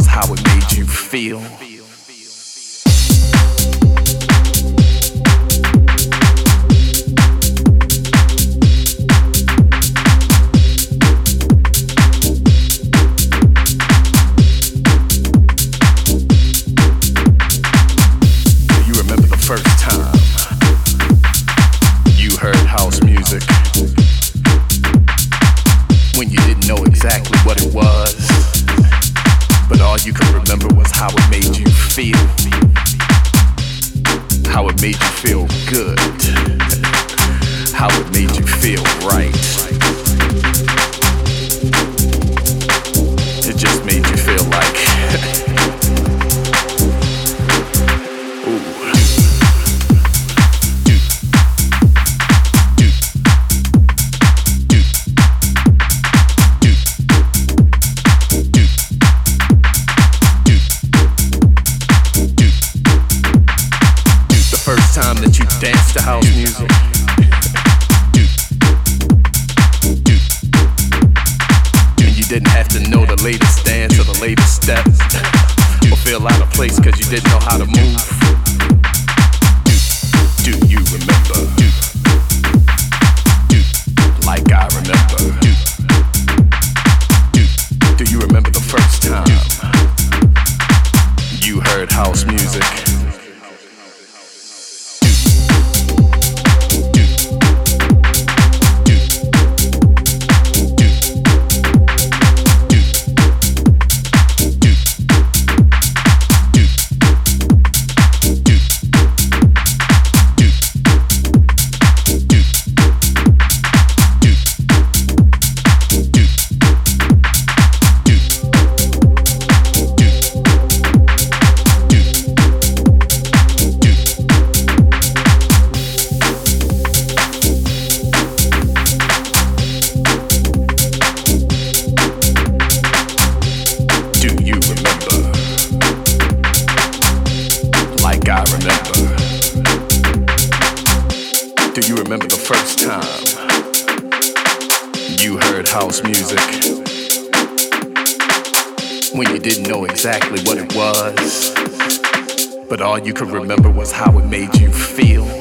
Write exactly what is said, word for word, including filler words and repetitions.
how it made you feel. First time you heard house music, when you didn't know exactly what it was, but all you could remember was how it made you feel, how it made you feel good, how it made you feel right. It just made you feel like time that you danced to house music. And you didn't have to know the latest dance or the latest step, or feel out of place cause you didn't know how to move. Do you remember? Like I remember. Do you remember the first time you heard house music? I remember. Do you remember the first time you heard house music, when you didn't know exactly what it was, but all you could remember was how it made you feel?